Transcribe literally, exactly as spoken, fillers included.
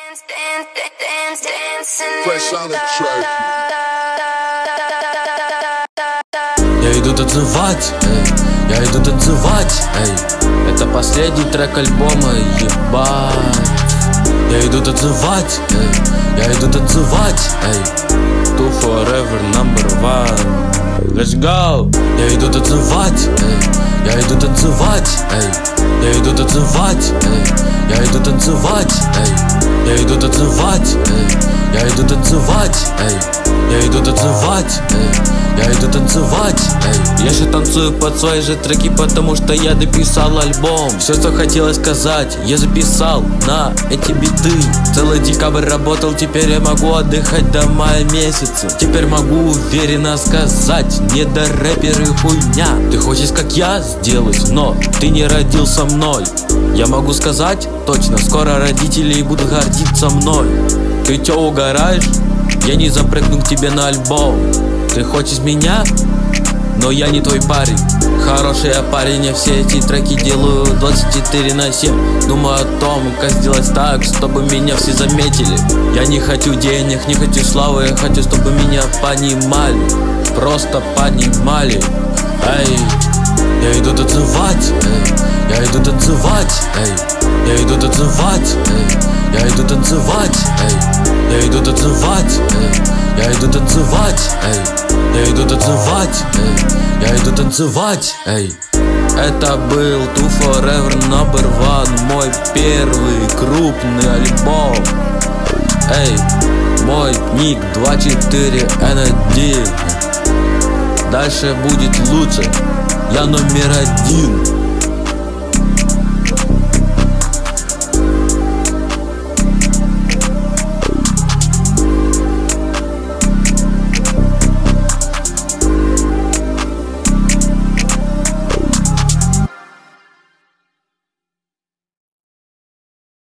Fresh on the track. Я иду танцевать, эй, я иду танцевать, эй. Это последний трек альбома, ебать. Я иду танцевать, эй, я иду танцевать, эй. Two forever number one. Let's go. Я иду танцевать, эй, я иду танцевать, эй. Я иду танцевать, эй, я иду танцевать, эй. Я иду танцевать, эй, я иду танцевать, эй. Я иду танцевать, эй, я иду танцевать, эй. Я же танцую под свои же треки, потому что я дописал альбом. Все, что хотелось сказать, я записал на эти биты. Целый декабрь работал, теперь я могу отдыхать до мая месяца. Теперь могу уверенно сказать, не до рэперы хуйня. Ты хочешь, как я сделать, но ты не родился мной. Я могу сказать точно, скоро родители будут гордиться мной. Ты чё, угораешь? Я не запрыгну к тебе на альбом. Ты хочешь меня? Но я не твой парень. Хороший я парень, я все эти треки делаю двадцать четыре на семь. Думаю о том, как сделать так, чтобы меня все заметили. Я не хочу денег, не хочу славы, я хочу, чтобы меня понимали. Просто понимали. Эй, я иду танцевать, эй, я иду танцевать, эй. Я иду танцевать, эй, я иду танцевать, эй. Я иду танцевать, эй, я иду танцевать, эй. Я иду танцевать, эй, я иду танцевать, эй. Это был Two Forever Number One, мой первый крупный альбом. Эй, мой ник два четыре эн один. Дальше будет лучше, я номер один.